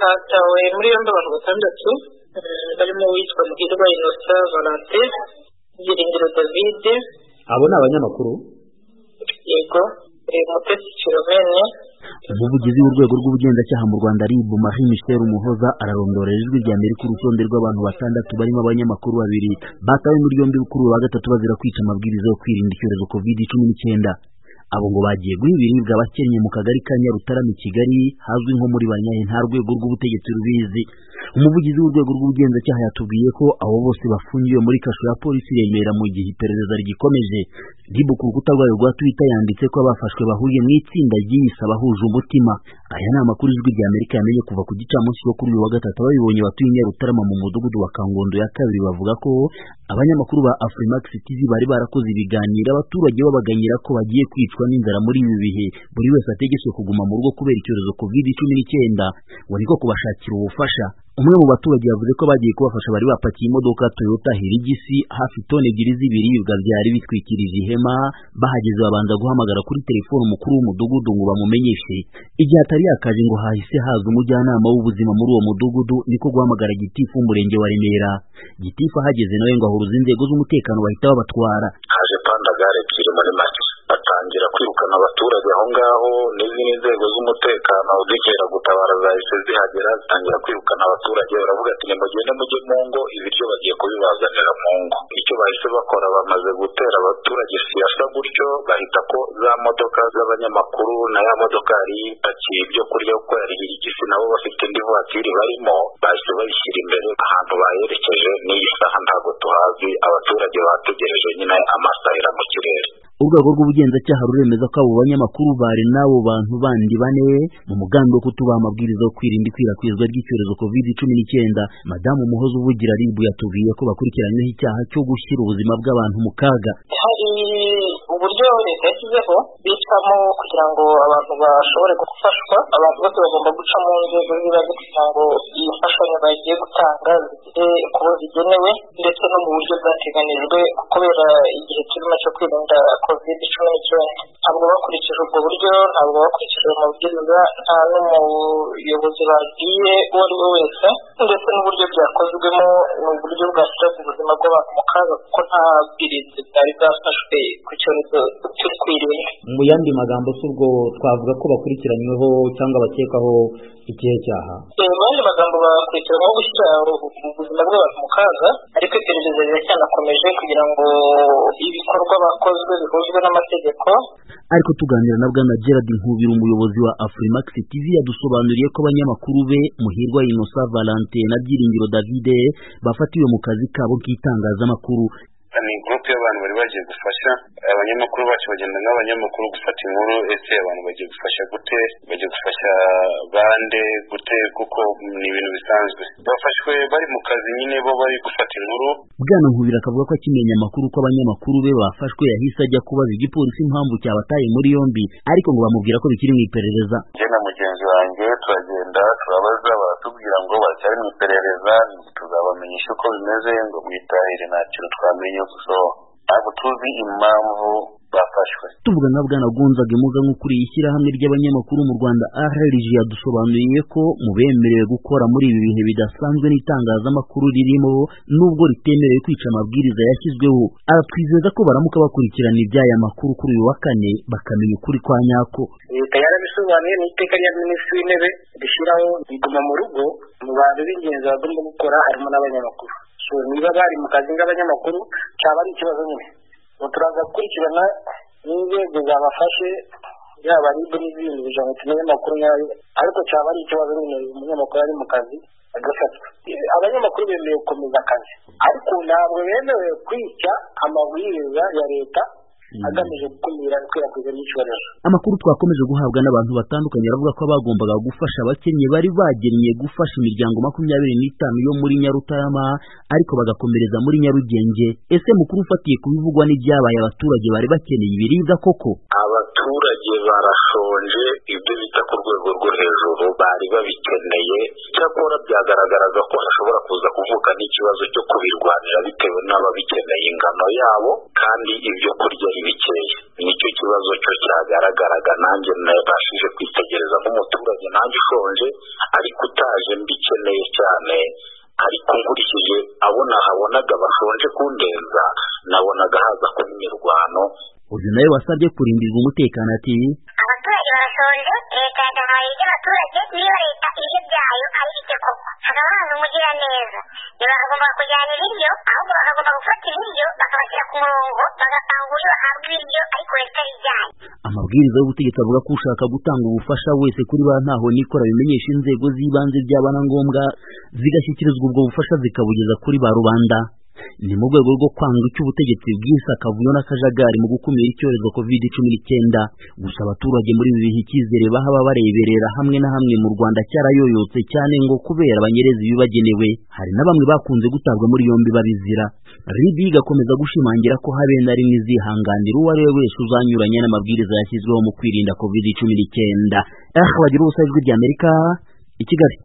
hatawe muri yombi abantu 6 barimo uwitwa Muhirwa Innocent Valentin, Byiringiro David. Abo ni abanyamakuru? Yego, Mutesi Philomene. Umuvugizi w'urwego rw'ubugenzacyaha mu Rwanda RIB Marie Michel Umuhoza ararondorera ijwi rya Amerika urutonde rw'abantu 6 barimo abanyamakuru 2 batawe muri yombi kuri uwa gatatu bazira kwica amabwiriza yo kwirinda icyorezo COVID-19. Abo ngo bagiye guha ibiribwa abakennye mu kagari ka Nyarutarama i Kigali hazwi nko muri Banyahe, nta rwego rw'ubutegetsi rubizi. Umuvugizi w'urwego rw'ubugenzacyaha yatubwiye ko abo bose bafungiwe muri kasho ya polisi Remera mu gihe iperereza rigikomeje. RIB ku rukuta rwayo rwa Twitter yanditse ko abafashwe bahuriye mu itsinda ry'iyisa bahuje umutima. Aya ni amakuru ijwi rya Amerika yamenye kuva ku gicamunsi cyo kuri uyu wa gatatu. Ababibonye batuye Nyarutarama mu mudugudu wa Kangondo ya 2 bavuga ko abanyamakuru ba Afrimax TV bari barakoze ibiganiro abaturage babaganyira ko bagiye kwicwa n'inzara muri ibi bihe, buri wese ategetswe kuguma mu rugo kubera icyorezo COVID-19, ngo niko kubashakira ubufasha. Umwe mu baturage yavuze ko bagiye kubafasha bari bapakiye imodoka Toyota Hilux hafi toni 2 z'ibiribwa byari bitwikirije ihema. Bahageze babanza guhamagara kuri telefone umukuru w'umudugudu ngo bamumenyeshe. Igihe atari yakaje ngo hahise haza umujyanama w'ubuzima muri uwo mudugudu, niko guhamagara gitifu w'umurenge wa Remera. Gitifu ahageze nawe ngo ahuruza inzego z'umutekano bahita babatwara. Haje pandagare ebyiri muri make batangira kwirukana abaturage aho ngaho, n'izindi nzego z'umutekano zigera gutabara zahise zihagera zitangira kwirukana abaturage. Baravuga ati nimugende mujye mu ngo, ibiryo bagiye kubibazanira mu ngo. Icyo bahise bakora, bamaze gutera abaturage siyasa gutyo, bahita ko za modoka z'abanyamakuru na ya modoka yari ipakiye ibyo kurya kuko yari igisi, nabo bafite indi voitire barimo, bahise bayishyira imbere ahantu bayerekeje. N'iyi saha ntabwo tuhazi, abaturage bategereje nyine amasahira mu kirere. Urwego rw'ubugenzacyaha ruremeza ko abo banyamakuru bari n'abo bantu bandi 4 mu mugambi wo kutubaha amabwiriza yo kwirinda ikwirakwizwa ry'icyorezo COVID-19. Madamu Umuhoza uvugira RIB yatubwiye ko bakurikiranyweho icyaha cyo gushyira ubuzima bw'abantu mu kaga. Hari uburyo leta yashyizeho bitamo kugira ngo abantu bashobore gufashwa. Abantu bose bagomba guca mu nzego z'ibanze kugira ngo iyi mfashanyo bagiye gutanga zigere kubo zigenewe, ndetse no mu buryo bwateganijwe kubera igihe turimo cyo kwirinda COVID-19. Ntabwo bakurikije ubwo buryo, ntabwo bakurikije amabwiriza, nta n'umuyobozi bagiye uwo ari we wese, ndetse n'uburyo byakozwemo ni uburyo bwashyira ubuzima bw'abantu mu kaga kuko nta bwirinzi bwari bwafashwe ku cyorezo cyo kwirinda. Mu yandi magambo si ubwo twavuga ko bakurikiranyweho cyangwa bakekwaho ikihe cyaha? Mu yandi magambo bakurikiranyweho gushyira ubuzima bw'abantu mu kaga, ariko iperereza riracyanakomeje kugira ngo ibikorwa bakozwe bihuzwe n'amategeko. Ariko tuganira na Bwana Gerard Nkubira, umuyobozi wa Afrimax TV, yadusobanuriye ko abanyamakuru be Muhirwa Innocent Valentin na Byiringiro David bafatiwe mu kazi kabo k'itangazamakuru. Ni groupe y'abantu bari bagiye gufasha abanyamakuru bacu, bagenda n'abanyamakuru gufata inkuru. Ese abantu bagiye gufasha gute, bagiye gufasha bande gute, kuko ni ibintu bisanzwe. Bafashwe bari mu kazi nyine, bo bari gufata inkuru. Bwana Nkubira akavuga ko akimenya amakuru ko abanyamakuru be bafashwe yahise ajya kubaza igipolisi impamvu cyabataye muri yombi, ariko ngo bamubwira ko bikiri mu iperereza. Njye na mugenzi wanjye turagenda turabaza, baratubwira ngo baracyari mu iperereza, tuzabamenyesha uko bimeze, ngo mwitahire nta kintu twamenye. So ntabwo tuzi impamvu bafashwe. Tuvuga na Bwana Gonzaga Muga nk'ukuriye ishyirahamwe ry'abanyamakuru mu Rwanda RLG, yadusobanuriye ko mu bemerewe gukora muri ibi bihe bidasanzwe n'itangazamakuru ririmo, nubwo ritemerewe kwica amabwiriza yashyizweho. Aratwizeza ko baramuka bakurikirana iby'aya makuru kuri uyu wa 4 bakamenya ukuri kwa nyako. Leta yarabisobanuye n'iteka rya Minisitiri w'Intebe rishyiraho iguma mu rugo, mu bantu b'ingenzi bagomba gukora harimo n'abanyamakuru. So niba bari mu kazi nk'abanyamakuru cyaba ari ikibazo nyine, turaza gukurikirana n'inzego zabafashe, yaba RIB n'izindi kugira ngo tumenye amakuru nyayo, ariko cyaba ari ikibazo nyine umunyamakuru ari mu kazi agafatwa. Abanyamakuru bemerewe gukomeza akazi, ariko ntabwo bemerewe kwica amabwiriza ya leta agamije gukumira ikwirakwiza ry'icyorezo. Amakuru twakomeje guhabwa n'abantu batandukanye aravuga ko bagombaga gufasha abakennye bari bagennye gufasha imiryango 25 yo muri Nyarutarama, ariko bagakomereza muri Nyarugenge. Ese mukuru ufatiye kubivugwa n'ibyabaye, abaturage bari bakeneye ibiribwa koko? Abaturage barashonje, ibyo bita ku rwego rwo hejuru bari babikeneye. Cyakora byagaragaraga ko hashobora kuza kuvuka n'ikibazo cyo kubirwanira bitewe n'ababikeneye ingano yabo, kandi ibyo kurya ari bikeya. nicyo kibazo cyo cyagaragaraga nanjye nabashije kwitegereza nk'umuturage nanjye ushonje ariko utaje mbikeneye cyane, ariko nkurikije abo nahabonaga bashonje kundenza nabonaga haza kuba imirwano. Uyu nawe wasabye kurindirwa umutekano ati abaturage barashonje, leta yagahaye iby'abaturage, niba leta ije byayo ari ite koko hakaba haza umugiraneza, ntibagomba kujyana ibiryo ahubwo bakagomba gufata ibiryo bakabashyira ku murongo bagatanga uburyo bahabwa ibiryo ariko leta ijyanye. Amabwiriza y'ubutegetsi avuga ko ushaka gutanga ubufasha wese kuri ba ntaho nikora bimenyesha inzego z'ibanze byaba na ngombwa zigashyikirizwa ubwo bufasha zikabugeza kuri ba rubanda. Ni mu rwego rwo kwanga icyo ubutegetsi bwise akavuyo n'akajagari mu gukumira icyorezo COVID-19. Gusa abaturage muri ibi bihe icyizere bahaba bareberera hamwe na hamwe mu Rwanda cyarayoyotse cyane ngo kubera banyereza ibibagenewe. Hari na bamwe bakunze gutabwa muri yombi babizira. RIB igakomeza gushimangira ko habe na rimwe izihanganira uwo ari we wese uzanyuranye n'amabwiriza yashyizweho mu kwirinda COVID-19. Bagira ubusa ijwi ry'Amerika i Kigali.